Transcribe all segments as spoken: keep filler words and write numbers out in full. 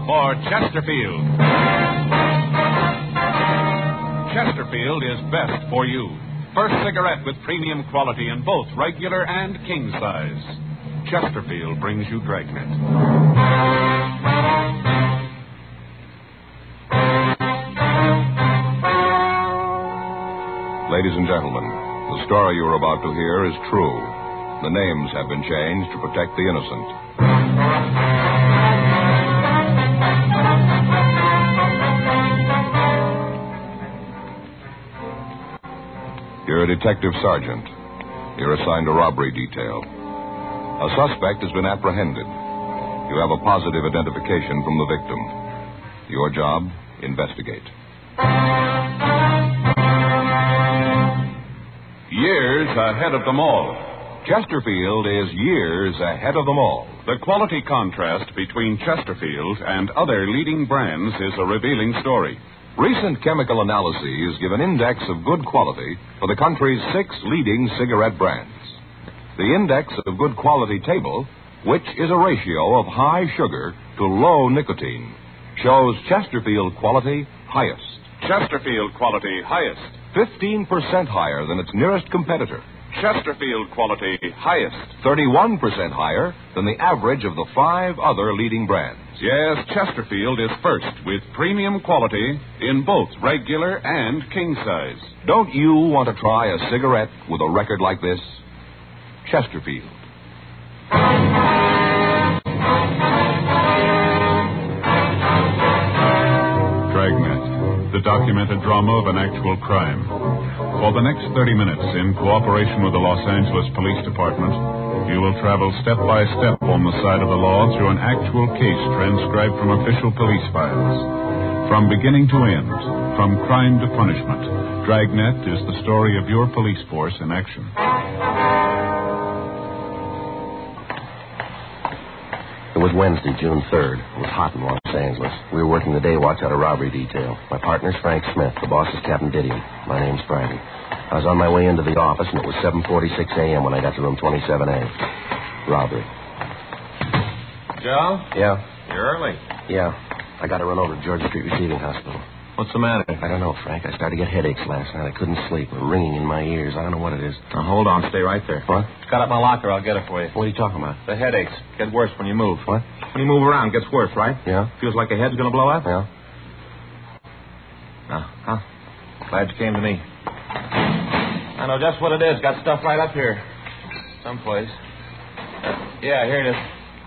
for Chesterfield. Chesterfield is best for you. First cigarette with premium quality in both regular and king size. Chesterfield brings you Dragnet. Ladies and gentlemen, the story you're about to hear is true. The names have been changed to protect the innocent. You're a detective sergeant. You're assigned a robbery detail. A suspect has been apprehended. You have a positive identification from the victim. Your job, investigate. Years ahead of them all. Chesterfield is years ahead of them all. The quality contrast between Chesterfield and other leading brands is a revealing story. Recent chemical analyses give an index of good quality for the country's six leading cigarette brands. The index of good quality table, which is a ratio of high sugar to low nicotine, shows Chesterfield quality highest. Chesterfield quality highest. fifteen percent higher than its nearest competitor. Chesterfield quality highest. thirty-one percent higher than the average of the five other leading brands. Yes, Chesterfield is first with premium quality in both regular and king size. Don't you want to try a cigarette with a record like this? Chesterfield. Dragnet, the documented drama of an actual crime. For the next thirty minutes, in cooperation with the Los Angeles Police Department, you will travel step by step on the side of the law through an actual case transcribed from official police files. From beginning to end, from crime to punishment, Dragnet is the story of your police force in action. It was Wednesday, June third. It was hot in Los Angeles. We were working the day watch out of robbery detail. My partner's Frank Smith. The boss is Captain Didion. My name's Friday. I was on my way into the office, and it was seven forty-six a.m. when I got to room twenty-seven A. Robbery. Joe? Yeah? You're early. Yeah. I got to run over to Georgia Street Receiving Hospital. What's the matter? I don't know, Frank. I started to get headaches last night. I couldn't sleep. A ringing in my ears. I don't know what it is. Now, hold on. Stay right there. What? Got up my locker. I'll get it for you. What are you talking about? The headaches get worse when you move. What? When you move around, it gets worse, right? Yeah. Feels like your head's going to blow up? Yeah. Uh, huh. Glad you came to me. I know just what it is. Got stuff right up here. Someplace. Uh, yeah, here it is.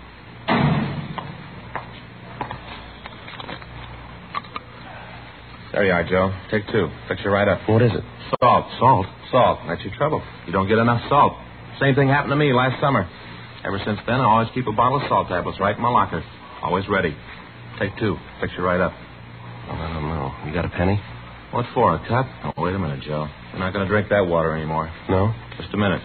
There you are, Joe. Take two. Fix you right up. What is it? Salt. Salt? Salt. That's your trouble. You don't get enough salt. Same thing happened to me last summer. Ever since then, I always keep a bottle of salt tablets right in my locker. Always ready. Take two. Fix you right up. Well, I don't know. You got a penny? What for, a cup? Oh, wait a minute, Joe. You're not going to drink that water anymore. No? Just a minute.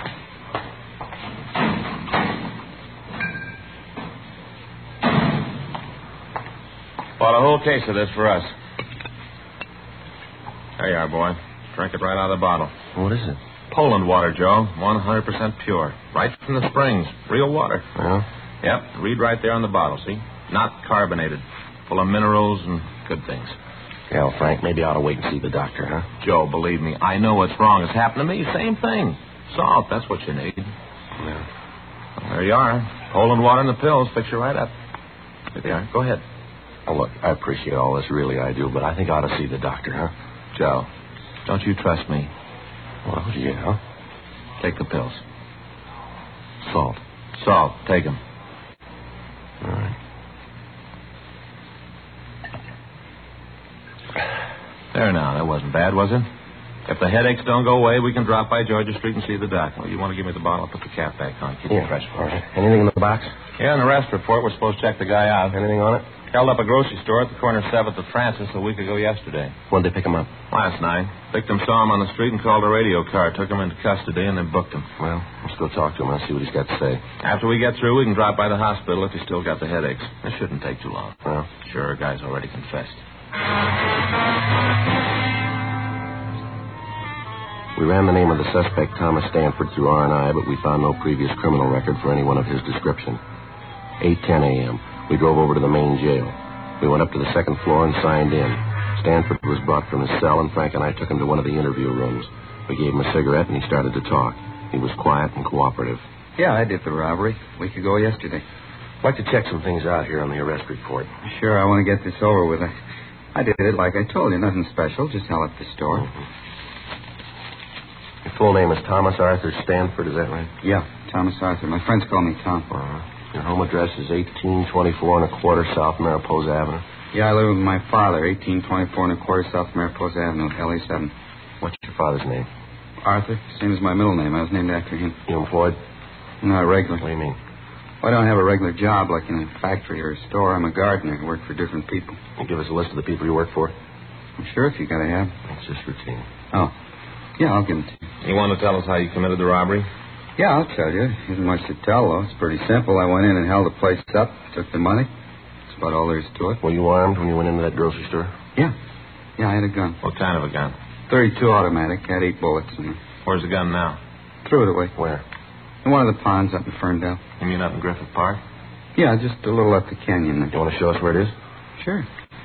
Bought a whole case of this for us. There you are, boy. Drink it right out of the bottle. What is it? Poland water, Joe. one hundred percent pure. Right from the springs. Real water. Well? Yep. Read right there on the bottle, see? Not carbonated. Full of minerals and good things. Yeah, well, Frank, maybe I ought to wait and see the doctor, huh? Joe, believe me, I know what's wrong. It's happened to me. Same thing. Salt, that's what you need. Yeah. Well, there you are. Poland water and the pills. Fix you right up. There they are. Go ahead. Oh, look, I appreciate all this, really I do, but I think I ought to see the doctor, huh? Joe, don't you trust me? Well, yeah. Take the pills. Salt. Salt. Take them. All right. There now. That wasn't bad, was it? If the headaches don't go away, we can drop by Georgia Street and see the doc. Well, you want to give me the bottle? I'll put the cap back on. Keep Yeah. it fresh for All us. right. Anything in the box? Yeah, in the arrest report, we're supposed to check the guy out. Anything on it? Held up a grocery store at the corner of seventh and Francis a week ago yesterday. When'd they pick him up? Last night. Victim saw him on the street and called a radio car, took him into custody, and then booked him. Well, let's go talk to him. I'll see what he's got to say. After we get through, we can drop by the hospital if he's still got the headaches. It shouldn't take too long. Well? Sure, a guy's already confessed. We ran the name of the suspect, Thomas Stanford, through R and I, but we found no previous criminal record for anyone of his description. eight ten a.m. We drove over to the main jail. We went up to the second floor and signed in. Stanford was brought from his cell, and Frank and I took him to one of the interview rooms. We gave him a cigarette, and he started to talk. He was quiet and cooperative. Yeah, I did the robbery. A week ago yesterday. I'd like to check some things out here on the arrest report. Sure, I want to get this over with. I, I did it like I told you. Nothing special. Just held up the store. Mm-hmm. Your full name is Thomas Arthur Stanford, is that right? Yeah, Thomas Arthur. My friends call me Tom. Uh-huh. Your home address is eighteen twenty-four and a quarter South Mariposa Avenue. Yeah, I live with my father, eighteen twenty-four and a quarter South Mariposa Avenue, L A seven. What's your father's name? Arthur. Same as my middle name. I was named after him. You employed? Not regular. What do you mean? Well, I don't have a regular job like in a factory or a store. I'm a gardener. I work for different people. Can you give us a list of the people you work for? I'm sure if you got to have. It's just routine. Oh. Yeah, I'll give them to you. You want to tell us how you committed the robbery? Yeah, I'll tell you. Isn't much to tell, though. It's pretty simple. I went in and held the place up, took the money. That's about all there is to it. Were you armed when you went into that grocery store? Yeah. Yeah, I had a gun. What kind of a gun? thirty-two automatic. Had eight bullets in it. Where's the gun now? Threw it away. Where? In one of the ponds up in Ferndale. You mean up in Griffith Park? Yeah, just a little up the canyon there. You want to show us where it is? Sure.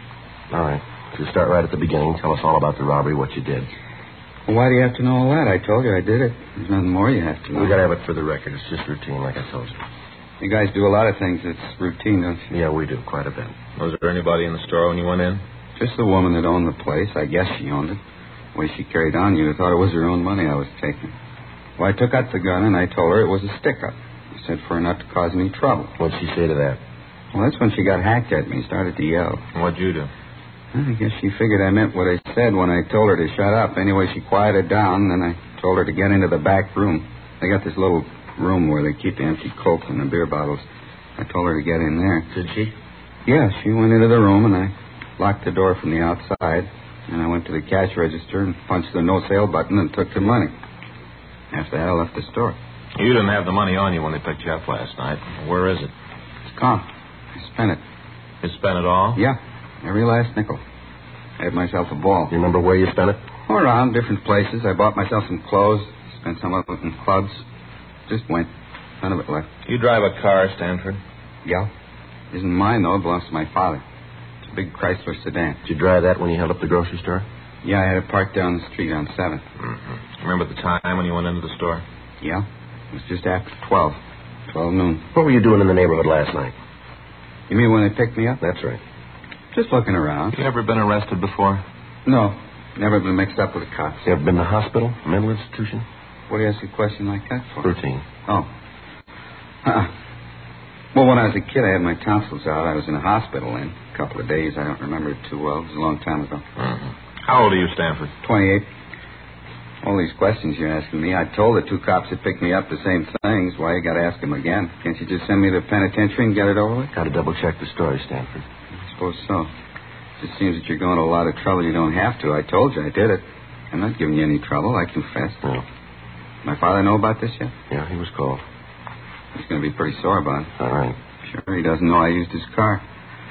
All right. If you start right at the beginning, tell us all about the robbery, what you did. Well, why do you have to know all that? I told you I did it. There's nothing more you have to know. We got to have it for the record. It's just routine, like I told you. You guys do a lot of things that's routine, don't you? Yeah, we do, quite a bit. Was there anybody in the store when you went in? Just the woman that owned the place. I guess she owned it. The way she carried on, you'd have thought it was her own money I was taking. Well, I took out the gun, and I told her it was a stick-up. I said for her not to cause me trouble. What'd she say to that? Well, that's when she got hacked at me, started to yell. What'd you do? I guess she figured I meant what I said when I told her to shut up. Anyway, she quieted down, and then I told her to get into the back room. They got this little room where they keep the empty Coke and the beer bottles. I told her to get in there. Did she? Yeah, she went into the room, and I locked the door from the outside. And I went to the cash register and punched the no-sale button and took the money. After that, I left the store. You didn't have the money on you when they picked you up last night. Where is it? It's gone. I spent it. You spent it all? Yeah, every last nickel. I had myself a ball. You remember where you spent it? All around, different places. I bought myself some clothes, spent some of it in clubs. Just went. None of it left. You drive a car, Stanford? Yeah. Isn't mine, though. It belongs to my father. It's a big Chrysler sedan. Did you drive that when you held up the grocery store? Yeah, I had it parked down the street on seventh. Mm-hmm. Remember the time when you went into the store? Yeah. It was just after twelve. twelve noon. What were you doing in the neighborhood last night? You mean when they picked me up? That's right. Just looking around. You ever been arrested before? No. Never been mixed up with the cops. You ever been to a hospital? A mental institution? What do you ask a question like that for? Routine. Oh. Uh-uh. Well, when I was a kid, I had my tonsils out. I was in a hospital in a couple of days. I don't remember it too well. It was a long time ago. Mm-hmm. How old are you, Stanford? twenty-eight. All these questions you're asking me. I told the two cops that picked me up the same things. Why you got to ask them again? Can't you just send me to the penitentiary and get it over with? Got to double-check the story, Stanford. I suppose so. It just seems that you're going to a lot of trouble you don't have to. I told you I did it. I'm not giving you any trouble. I confess. No. My father know about this yet? Yeah, he was called. He's going to be pretty sore about it. All right. Sure, he doesn't know I used his car.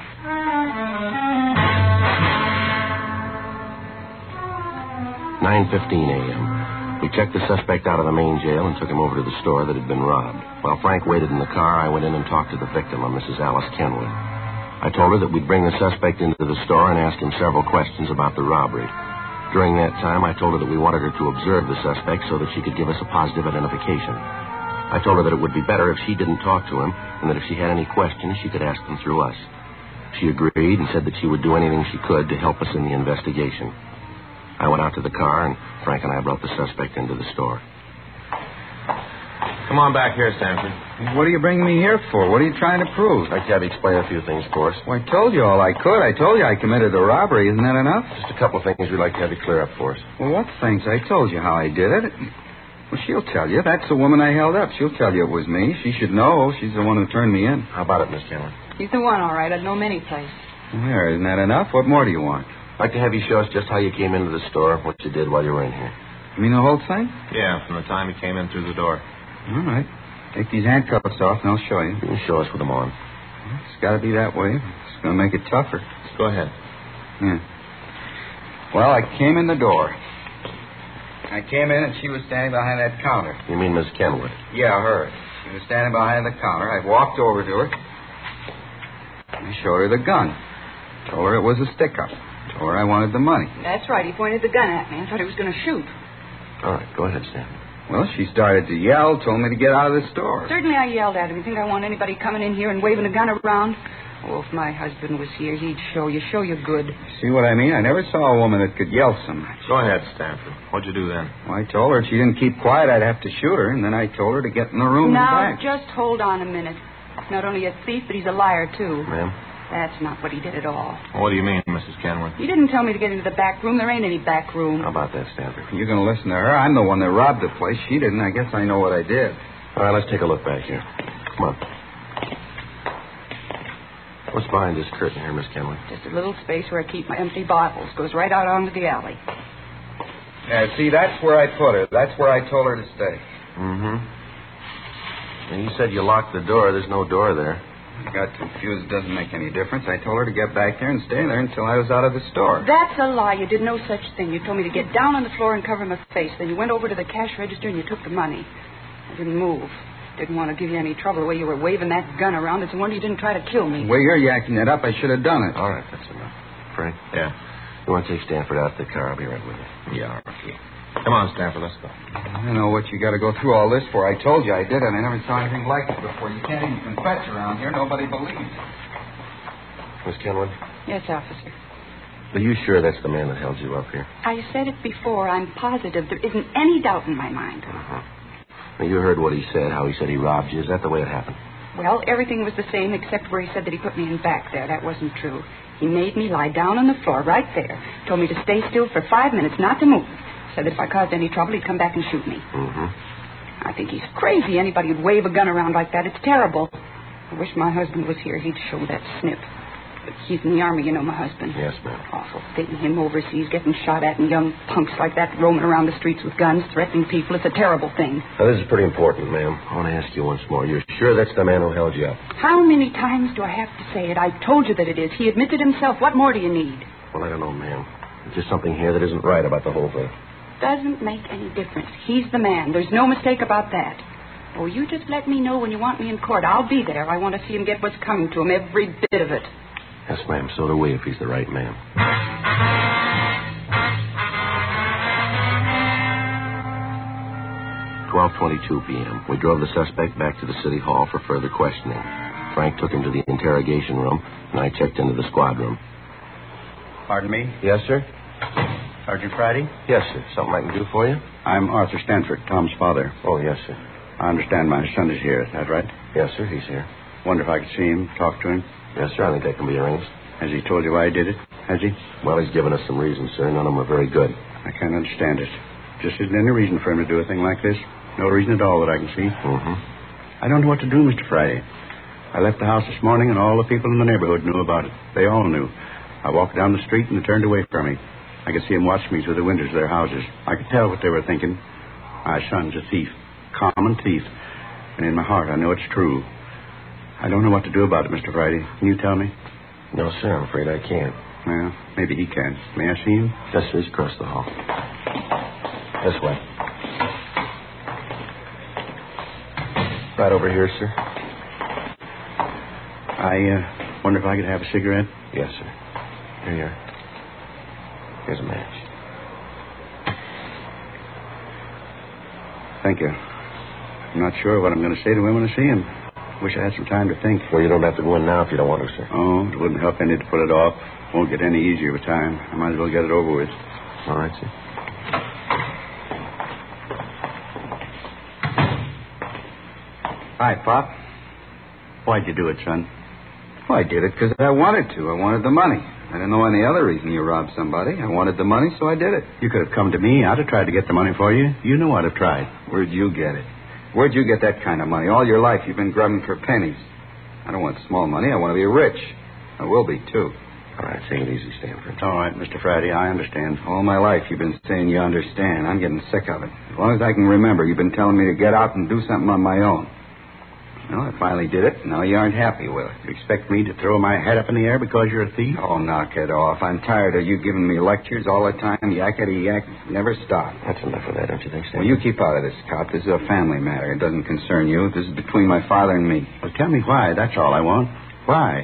nine fifteen a.m. We checked the suspect out of the main jail and took him over to the store that had been robbed. While Frank waited in the car, I went in and talked to the victim, a Missus Alice Kenwood. I told her that we'd bring the suspect into the store and ask him several questions about the robbery. During that time, I told her that we wanted her to observe the suspect so that she could give us a positive identification. I told her that it would be better if she didn't talk to him, and that if she had any questions, she could ask them through us. She agreed and said that she would do anything she could to help us in the investigation. I went out to the car, and Frank and I brought the suspect into the store. Come on back here, Stanford. What are you bringing me here for? What are you trying to prove? I'd like to have you explain a few things for us. Well, I told you all I could. I told you I committed the robbery. Isn't that enough? Just a couple of things we'd like to have you clear up for us. Well, what things? I told you how I did it. Well, she'll tell you. That's the woman I held up. She'll tell you it was me. She should know. She's the one who turned me in. How about it, Miss Chandler? He's the one, all right. I'd know him any place. There, isn't that enough? What more do you want? I'd like to have you show us just how you came into the store, what you did while you were in here. You mean the whole thing? Yeah, from the time you came in through the door. All right. Take these handcuffs off, and I'll show you. You can show us with them on. It's got to be that way. It's going to make it tougher. Go ahead. Yeah. Well, I came in the door. I came in, and she was standing behind that counter. You mean Miss Kenwood? Yeah, her. She was standing behind the counter. I walked over to her. I showed her the gun. Told her it was a stick-up. Told her I wanted the money. That's right. He pointed the gun at me. I thought he was going to shoot. All right, go ahead, Stanford. Well, she started to yell, told me to get out of the store. Certainly I yelled at him. You think I want anybody coming in here and waving a gun around? Oh, if my husband was here, he'd show you, show you good. See what I mean? I never saw a woman that could yell so much. Go ahead, Stanford. What'd you do then? Well, I told her if she didn't keep quiet, I'd have to shoot her, and then I told her to get in the room Now, and back. just hold on a minute. He's not only a thief, but he's a liar, too. Ma'am? That's not what he did at all. What do you mean, Missus Kenworth? He didn't tell me to get into the back room. There ain't any back room. How about that, Stanford? You're going to listen to her? I'm the one that robbed the place. She didn't. I guess I know what I did. All right, let's take a look back here. Come on. What's behind this curtain here, Miss Kenwood? Just a little space where I keep my empty bottles. Goes right out onto the alley. Yeah, see, that's where I put her. That's where I told her to stay. Mm-hmm. And you said you locked the door. There's no door there. I got confused. It doesn't make any difference. I told her to get back there and stay there until I was out of the store. That's a lie. You did no such thing. You told me to get down on the floor and cover my face. Then you went over to the cash register and you took the money. I didn't move. Didn't want to give you any trouble the way you were waving that gun around. It's a wonder you didn't try to kill me. The way you're yakking it up, I should have done it. All right, that's enough. Frank? Yeah. You want to take Stanford out to the car? I'll be right with you. Yeah, okay. Come on, Stanford, let's go. I don't know what you got to go through all this for. I told you I did it. I never saw anything like it before. You can't even confess around here. Nobody believes. Miss Kenwood? Yes, officer. Are you sure that's the man that held you up here? I said it before. I'm positive. There isn't any doubt in my mind. Uh-huh. Now, you heard what he said, how he said he robbed you. Is that the way it happened? Well, everything was the same except where he said that he put me in back there. That wasn't true. He made me lie down on the floor right there. Told me to stay still for five minutes, not to move. Said that if I caused any trouble, he'd come back and shoot me. Mm-hmm. I think he's crazy. Anybody would wave a gun around like that. It's terrible. I wish my husband was here. He'd show that snip. But he's in the army, you know, my husband. Yes, ma'am. Awful thing. Him overseas getting shot at and young punks like that roaming around the streets with guns, threatening people. It's a terrible thing. Now, this is pretty important, ma'am. I want to ask you once more. You're sure that's the man who held you up? How many times do I have to say it? I told you that it is. He admitted himself. What more do you need? Well, I don't know, ma'am. There's just something here that isn't right about the whole thing. Doesn't make any difference. He's the man. There's no mistake about that. Oh, you just let me know when you want me in court. I'll be there. I want to see him get what's coming to him, every bit of it. Yes, ma'am. So do we, if he's the right man. twelve twenty-two p.m. We drove the suspect back to the city hall for further questioning. Frank took him to the interrogation room, and I checked into the squad room. Pardon me? Yes, sir? Sergeant Friday? Yes, sir. Something I can do for you? I'm Arthur Stanford, Tom's father. Oh, yes, sir. I understand my son is here. Is that right? Yes, sir. He's here. Wonder if I could see him, talk to him. Yes, sir. I think that can be arranged. Has he told you why he did it? Has he? Well, he's given us some reasons, sir. None of them are very good. I can't understand it. Just isn't any reason for him to do a thing like this. No reason at all that I can see. Mm-hmm. I don't know what to do, Mister Friday. I left the house this morning, and all the people in the neighborhood knew about it. They all knew. I walked down the street, and they turned away from me. I could see them watch me through the windows of their houses. I could tell what they were thinking. My son's a thief. Common thief. And in my heart, I know it's true. I don't know what to do about it, Mister Friday. Can you tell me? No, sir. I'm afraid I can't. Well, maybe he can. May I see him? Yes, sir. He's across the hall. This way. Right over here, sir. I uh, wonder if I could have a cigarette? Yes, sir. Here you are. Here's a match. Thank you. I'm not sure what I'm going to say to him when I see him. Wish I had some time to think. Well, you don't have to go in now if you don't want to, sir. Oh, it wouldn't help any to put it off. Won't get any easier with time. I might as well get it over with. All right, sir. Hi, Pop. Why'd you do it, son? Well, I did it because I wanted to. I wanted the money. I didn't know any other reason you robbed somebody. I wanted the money, so I did it. You could have come to me. I'd have tried to get the money for you. You know I'd have tried. Where'd you get it? Where'd you get that kind of money? All your life you've been grubbing for pennies. I don't want small money. I want to be rich. I will be, too. All right, take it easy, Stanford. All right, Mister Friday, I understand. All my life you've been saying you understand. I'm getting sick of it. As long as I can remember, you've been telling me to get out and do something on my own. Well, I finally did it. Now you aren't happy with it. You expect me to throw my head up in the air because you're a thief? Oh, knock it off. I'm tired of you giving me lectures all the time. Yakety yak. Never stop. That's enough of that, don't you think, Stanford? Well, you keep out of this, cop. This is a family matter. It doesn't concern you. This is between my father and me. Well, tell me why. That's all I want. Why?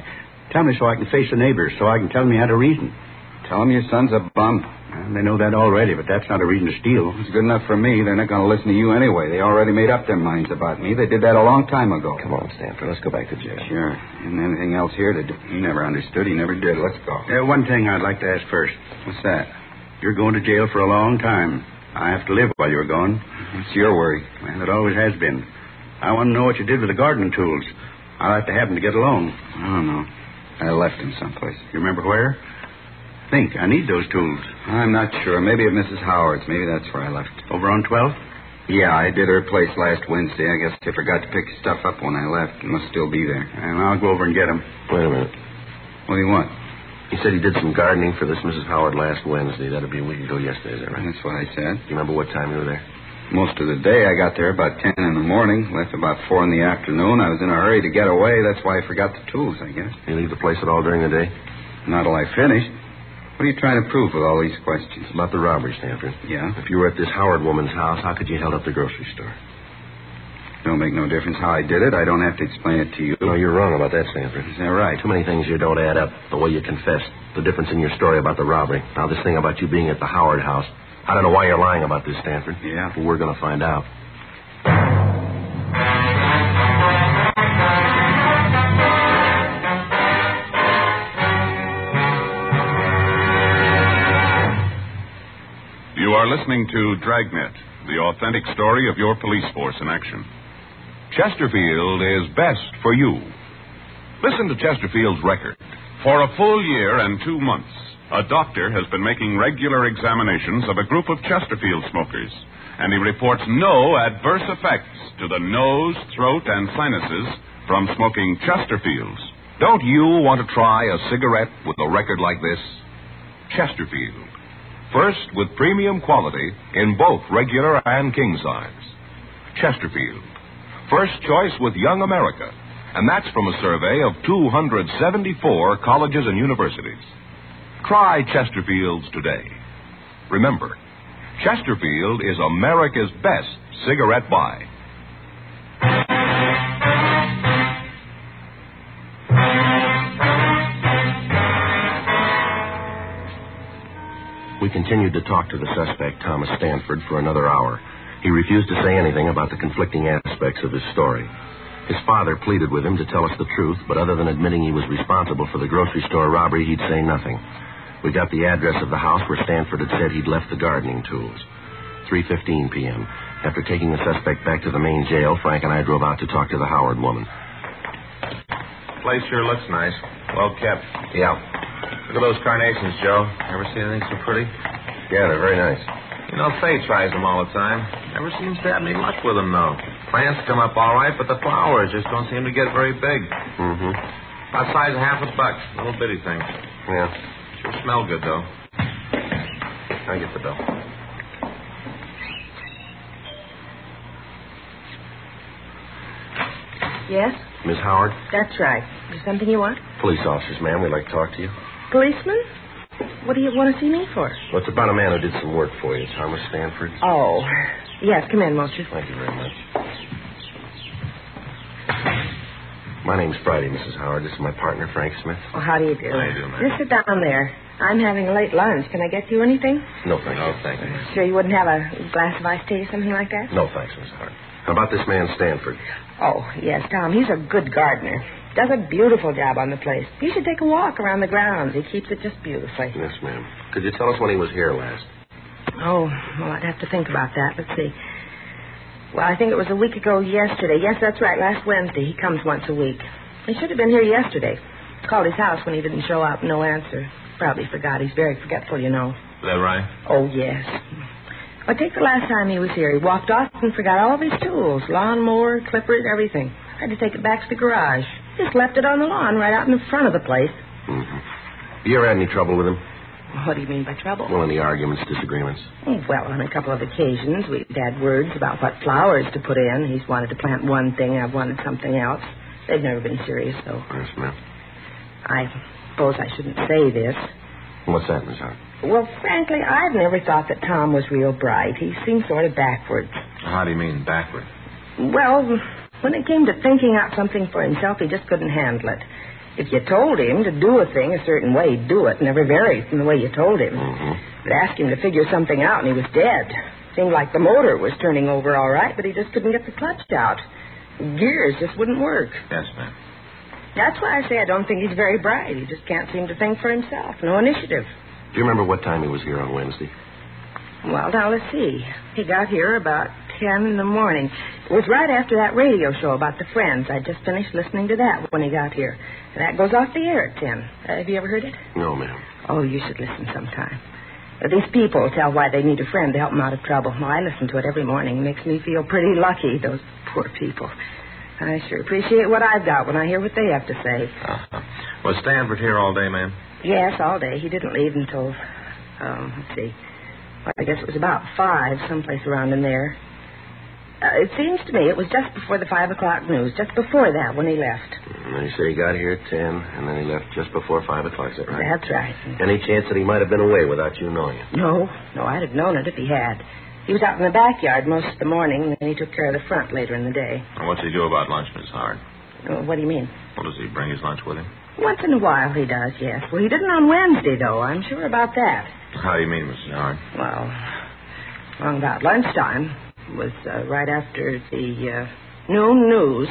Tell me so I can face the neighbors, so I can tell them you had a reason. Tell them your son's a bum. Well, they know that already, but that's not a reason to steal. It's good enough for me. They're not going to listen to you anyway. They already made up their minds about me. They did that a long time ago. Come on, Stanford. Let's go back to jail. Sure. And anything else here to do? He never understood. He never did. Let's go. Uh, one thing I'd like to ask first. What's that? You're going to jail for a long time. I have to live while you're gone. It's your worry. Well, it always has been. I want to know what you did with the gardening tools. I'll have to have them to get along. I don't know. I left them someplace. You remember where? Think. I need those tools. I'm not sure. Maybe at Missus Howard's. Maybe that's where I left. Over on twelfth? Yeah, I did her place last Wednesday. I guess they forgot to pick stuff up when I left. It must still be there. And I'll go over and get them. Wait a minute. What do you want? He said he did some gardening for this Missus Howard last Wednesday. That'd be a week ago yesterday, is that right? That's what I said. Do you remember what time you were there? Most of the day. I got there about ten in the morning. Left about four in the afternoon. I was in a hurry to get away. That's why I forgot the tools, I guess. You leave the place at all during the day? Not till I finished. What are you trying to prove with all these questions? It's about the robbery, Stanford. Yeah? If you were at this Howard woman's house, how could you held up the grocery store? Don't make no difference how I did it. I don't have to explain it to you. No, you're wrong about that, Stanford. Is that right? Too many things here don't add up. The way you confessed, the difference in your story about the robbery. Now, this thing about you being at the Howard house. I don't know why you're lying about this, Stanford. Yeah? But we're going to find out. You are listening to Dragnet, the authentic story of your police force in action. Chesterfield is best for you. Listen to Chesterfield's record. For a full year and two months, a doctor has been making regular examinations of a group of Chesterfield smokers, and he reports no adverse effects to the nose, throat, and sinuses from smoking Chesterfields. Don't you want to try a cigarette with a record like this? Chesterfield. First with premium quality in both regular and king size. Chesterfield. First choice with Young America. And that's from a survey of two hundred seventy-four colleges and universities. Try Chesterfields today. Remember, Chesterfield is America's best cigarette buy. We continued to talk to the suspect, Thomas Stanford, for another hour. He refused to say anything about the conflicting aspects of his story. His father pleaded with him to tell us the truth, but other than admitting he was responsible for the grocery store robbery, he'd say nothing. We got the address of the house where Stanford had said he'd left the gardening tools. three fifteen p.m. After taking the suspect back to the main jail, Frank and I drove out to talk to the Howard woman. Place sure looks nice. Well kept. Yeah. Look at those carnations, Joe. Ever see anything so pretty? Yeah, they're very nice. You know, Faye tries them all the time. Never seems to have any luck with them, though. Plants come up all right, but the flowers just don't seem to get very big. Mm-hmm. About size of half a buck. Little bitty thing. Yeah. Sure smell good, though. I get the bill. Yes? Miss Howard? That's right. Is there something you want? Police officers, ma'am. We'd like to talk to you. Policeman? What do you want to see me for? Well, it's about a man who did some work for you, Thomas Stanford. Oh. Yes, come in, won't you? Thank you very much. My name's Friday, Missus Howard. This is my partner, Frank Smith. Oh, how do you do? How do you do, ma'am? Just sit down there. I'm having a late lunch. Can I get you anything? No, thank No, you. thank you. Sure you wouldn't have a glass of iced tea or something like that? No, thanks, Miss Howard. How about this man, Stanford? Oh, yes, Tom. He's a good gardener. Does a beautiful job on the place. You should take a walk around the grounds. He keeps it just beautifully. Yes, ma'am. Could you tell us when he was here last? Oh, well, I'd have to think about that. Let's see. Well, I think it was a week ago yesterday. Yes, that's right, last Wednesday. He comes once a week. He should have been here yesterday. Called his house when he didn't show up. No answer. Probably forgot. He's very forgetful, you know. Is that right? Oh, yes. Well, take the last time he was here. He walked off and forgot all of his tools. Lawnmower, clippers, everything. Had to take it back to the garage. Just left it on the lawn right out in the front of the place. Mm-hmm. You ever had any trouble with him? What do you mean by trouble? Well, any arguments, disagreements? Oh, well, on a couple of occasions, we've had words about what flowers to put in. He's wanted to plant one thing, I've wanted something else. They've never been serious, though. Yes, ma'am. I suppose I shouldn't say this. What's that, Miss Howard? Well, frankly, I've never thought that Tom was real bright. He seemed sort of backward. How do you mean, backward? Well, when it came to thinking out something for himself, he just couldn't handle it. If you told him to do a thing a certain way, he'd do it. Never vary from the way you told him. Mm-hmm. But ask him to figure something out, and he was dead. Seemed like the motor was turning over all right, but he just couldn't get the clutch out. Gears just wouldn't work. Yes, ma'am. That's why I say I don't think he's very bright. He just can't seem to think for himself. No initiative. Do you remember what time he was here on Wednesday? Well, now, let's see. He got here about ten in the morning. It was right after that radio show about the Friends. I just finished listening to that when he got here. And that goes off the air at ten. Uh, have you ever heard it? No, ma'am. Oh, you should listen sometime. Uh, these people tell why they need a friend to help them out of trouble. Well, I listen to it every morning. It makes me feel pretty lucky, those poor people. I sure appreciate what I've got when I hear what they have to say. Uh-huh. Was Stanford here all day, ma'am? Yes, all day. He didn't leave until, um, let's see. Well, I guess it was about five, someplace around in there. Uh, it seems to me it was just before the five o'clock news, just before that when he left. And you say he got here at ten, and then he left just before five o'clock, is that right? That's right. Any chance that he might have been away without you knowing it? No, no, I'd have known it if he had. He was out in the backyard most of the morning, and then he took care of the front later in the day. And what's he do about lunch, Miss Howard? Uh, what do you mean? Well, does he bring his lunch with him? Once in a while he does, yes. Well, he didn't on Wednesday, though. I'm sure about that. How do you mean, Missus Howard? Well, along about lunchtime, it was uh, right after the uh, noon news,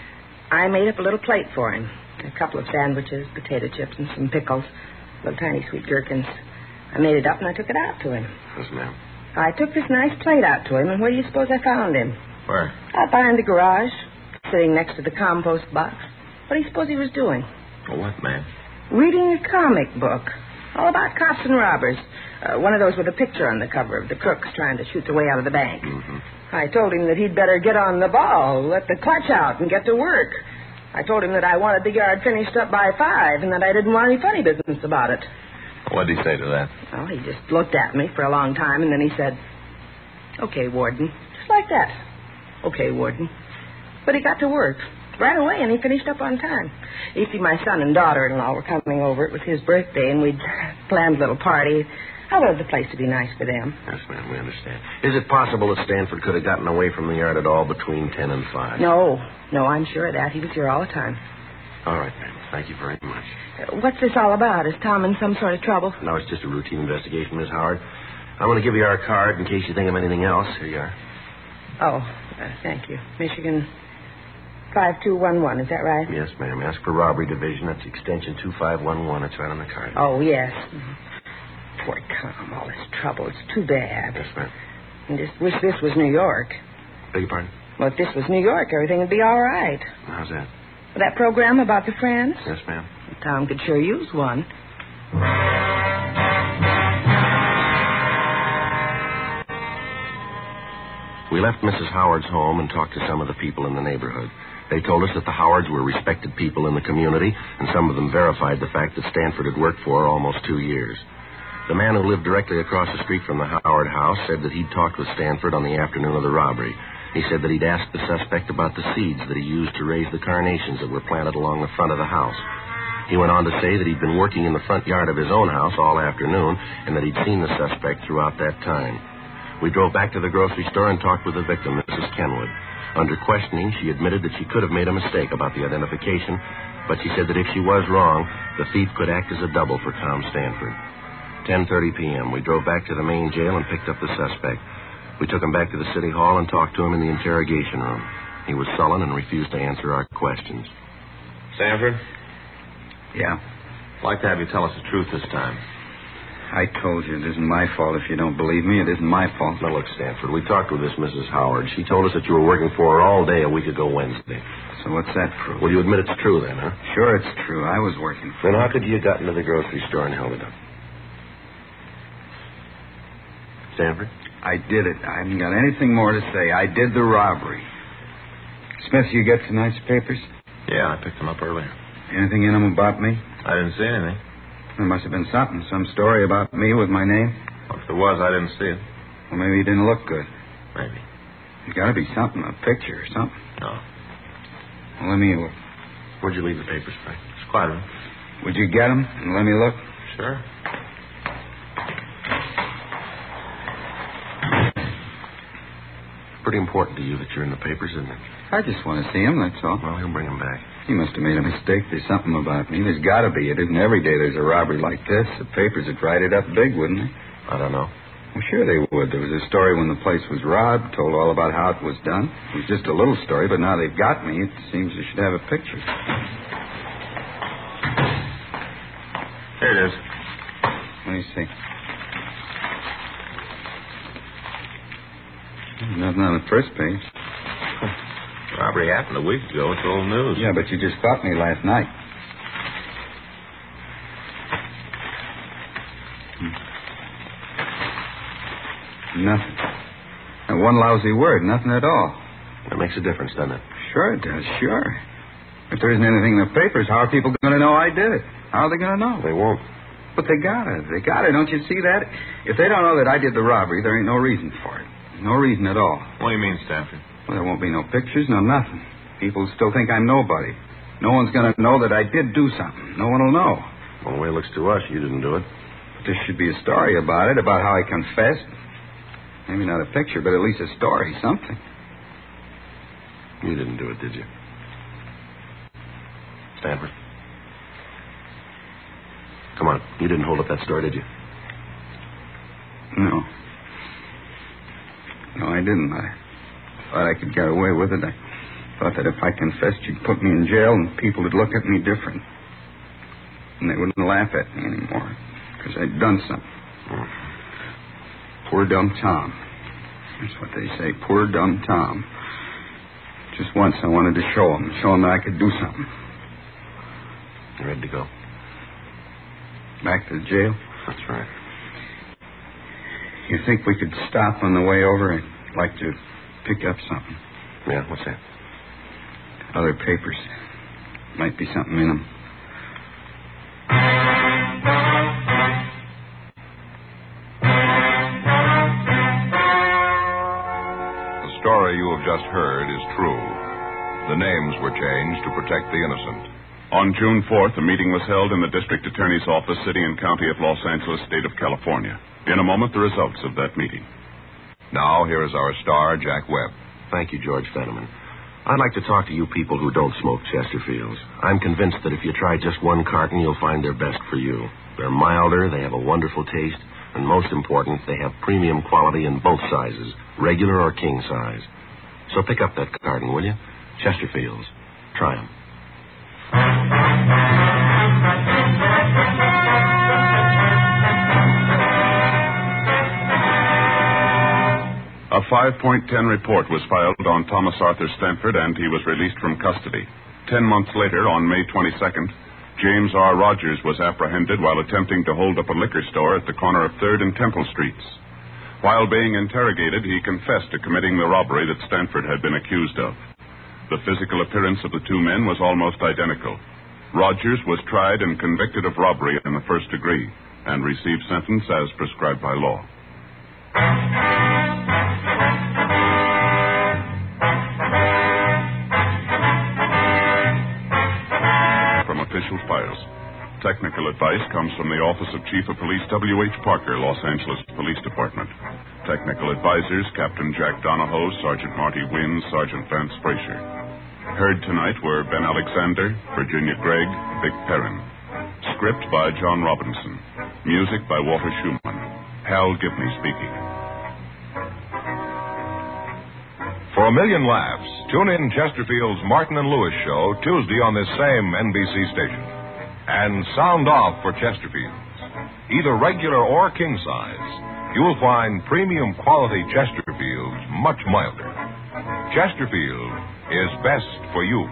I made up a little plate for him. A couple of sandwiches, potato chips, and some pickles, little tiny sweet gherkins. I made it up and I took it out to him. Yes, ma'am. I took this nice plate out to him, and where do you suppose I found him? Where? Out behind the garage, sitting next to the compost box. What do you suppose he was doing? Well, what, ma'am? Reading a comic book. All about cops and robbers. Uh, one of those with a picture on the cover of the crooks trying to shoot their way out of the bank. Mm-hmm. I told him that he'd better get on the ball, let the clutch out, and get to work. I told him that I wanted the yard finished up by five, and that I didn't want any funny business about it. What did he say to that? Well, he just looked at me for a long time, and then he said, "Okay, Warden." Just like that. "Okay, Warden." But he got to work right away, and he finished up on time. You see, my son and daughter-in-law were coming over. It was his birthday, and we'd planned a little party. I wanted the place to be nice for them. Yes, ma'am, we understand. Is it possible that Stanford could have gotten away from the yard at all between ten and five? No, no, I'm sure of that. He was here all the time. All right, ma'am. Thank you very much. Uh, what's this all about? Is Tom in some sort of trouble? No, it's just a routine investigation, Miss Howard. I'm going to give you our card in case you think of anything else. Here you are. Oh, uh, thank you. Michigan five two one one, is that right? Yes, ma'am. Ask for Robbery Division. That's extension two five one one. It's right on the card. Oh, yes. Poor Tom, all this trouble. It's too bad. Yes, ma'am. I just wish this was New York. Beg your pardon? Well, if this was New York, everything would be all right. How's that? That program about the Friends? Yes, ma'am. Tom could sure use one. We left Missus Howard's home and talked to some of the people in the neighborhood. They told us that the Howards were respected people in the community, and some of them verified the fact that Stanford had worked for almost two years. The man who lived directly across the street from the Howard house said that he'd talked with Stanford on the afternoon of the robbery. He said that he'd asked the suspect about the seeds that he used to raise the carnations that were planted along the front of the house. He went on to say that he'd been working in the front yard of his own house all afternoon and that he'd seen the suspect throughout that time. We drove back to the grocery store and talked with the victim, Missus Kenwood. Under questioning, she admitted that she could have made a mistake about the identification, but she said that if she was wrong, the thief could act as a double for Tom Stanford. ten thirty p.m., we drove back to the main jail and picked up the suspect. We took him back to the city hall and talked to him in the interrogation room. He was sullen and refused to answer our questions. Stanford? Yeah. I'd like to have you tell us the truth this time. I told you it isn't my fault. If you don't believe me, it isn't my fault. Now, look, Stanford, we talked with this Missus Howard. She told us that you were working for her all day a week ago Wednesday. So what's that prove? Well, you admit it's true then, huh? Sure, it's true. I was working for Then her. how could you have gotten to the grocery store and held it up? Stanford? I did it. I haven't got anything more to say. I did the robbery. Smith, you get tonight's papers? Yeah, I picked them up earlier. Anything in them about me? I didn't see anything. There must have been something. Some story about me with my name. Well, if there was, I didn't see it. Well, maybe you didn't look good. Maybe. There's got to be something, a picture or something. No. Well, let me look. Where'd you leave the papers, Frank? It's quiet room. Would you get them and let me look? Sure. Pretty important to you that you're in the papers, isn't it? I just want to see him, that's all. Well, he'll bring him back. He must have made a mistake. There's something about me. There's got to be. It isn't every day there's a robbery like this. The papers would write it up big, wouldn't they? I don't know. Well, sure they would. There was a story when the place was robbed, told all about how it was done. It was just a little story, but now they've got me. It seems they should have a picture. Here it is. Let me see. Nothing on the first page. Robbery happened a week ago. It's old news. Yeah, but you just caught me last night. Hmm. Nothing. And one lousy word, nothing at all. That makes a difference, doesn't it? Sure it does, sure. If there isn't anything in the papers, how are people going to know I did it? How are they going to know? They won't. But they got it. They got it. Don't you see that? If they don't know that I did the robbery, there ain't no reason for it. No reason at all. What do you mean, Stanford? Well, there won't be no pictures, no nothing. People still think I'm nobody. No one's going to know that I did do something. No one will know. Well, the way it looks to us, you didn't do it. But there should be a story about it, about how I confessed. Maybe not a picture, but at least a story, something. You didn't do it, did you? Stanford. Come on. You didn't hold up that store, did you? No. No, I didn't. I thought I could get away with it. I thought that if I confessed, you'd put me in jail and people would look at me different. And they wouldn't laugh at me anymore because I'd done something. Mm. Poor dumb Tom. That's what they say, poor dumb Tom. Just once I wanted to show him, show him that I could do something. You ready to go? Back to the jail? That's right. You think we could stop on the way over? I'd like to pick up something. Yeah, what's that? Other papers. Might be something in them. The story you have just heard is true. The names were changed to protect the innocent. On June fourth, a meeting was held in the District Attorney's Office, City and County of Los Angeles, State of California. In a moment, the results of that meeting. Now, here is our star, Jack Webb. Thank you, George Fenneman. I'd like to talk to you people who don't smoke Chesterfields. I'm convinced that if you try just one carton, you'll find they're best for you. They're milder, they have a wonderful taste, and most important, they have premium quality in both sizes, regular or king size. So pick up that carton, will you? Chesterfields. Try them. A five point ten report was filed on Thomas Arthur Stanford, and he was released from custody. Ten months later, on May twenty-second, James R. Rogers was apprehended while attempting to hold up a liquor store at the corner of third and Temple Streets. While being interrogated, he confessed to committing the robbery that Stanford had been accused of. The physical appearance of the two men was almost identical. Rogers was tried and convicted of robbery in the first degree and received sentence as prescribed by law. From official files. Technical advice comes from the Office of Chief of Police W H Parker, Los Angeles Police Department. Technical advisors, Captain Jack Donahoe, Sergeant Marty Wynn, Sergeant Vance Frazier. Heard tonight were Ben Alexander, Virginia Gregg, Vic Perrin. Script by John Robinson. Music by Walter Schumann. Hal Gibney speaking. For a million laughs, tune in Chesterfield's Martin and Lewis show Tuesday on this same N B C station. And sound off for Chesterfields. Either regular or king size, you'll find premium quality Chesterfields much milder. Chesterfield is best for you.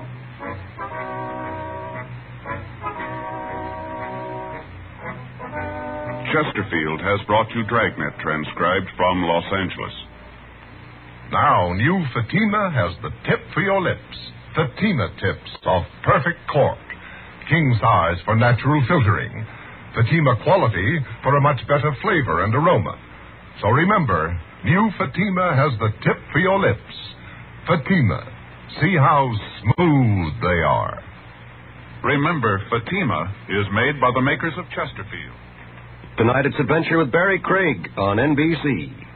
Chesterfield has brought you Dragnet, transcribed from Los Angeles. Now, new Fatima has the tip for your lips. Fatima tips of perfect cork. King size for natural filtering. Fatima quality for a much better flavor and aroma. So remember, new Fatima has the tip for your lips. Fatima. See how smooth they are. Remember, Fatima is made by the makers of Chesterfield. Tonight it's Adventure with Barry Craig on N B C.